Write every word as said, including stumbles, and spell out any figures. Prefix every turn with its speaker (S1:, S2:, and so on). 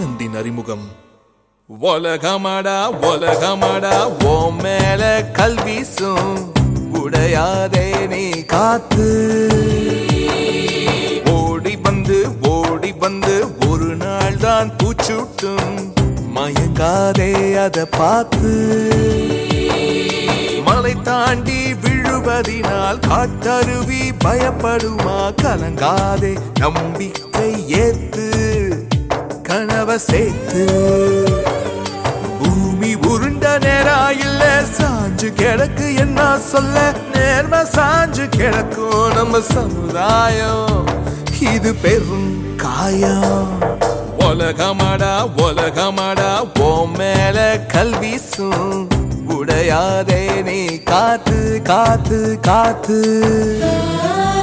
S1: ஆனந்தின் அறிமுகம். உலகமடா உலகமடா ஓ மேல கல்வீசும் உடையாதே நீ காத்து. ஓடி வந்து ஓடி வந்து ஒரு நாள் தான் பூச்சுட்டும் மயங்காதே அத பார்த்து. மலை தாண்டி விழுவதினால் காட்டருவி பயப்படுமா? கலங்காதே நம்பிக்கை ஏத்து கனவ சேர்த்து. பூமி உருண்ட நேரா இல்ல சாஞ்சு கிடக்கு என்ன சொல்ல? நேர்ம சாஞ்சு கிடக்கும் நம்ம சமுதாயம். இது பெரும் காயம். உலகமடா உலகமடா ஓ மேல கல்வீசும் உடையாதே நீ காத்து காத்து காத்து.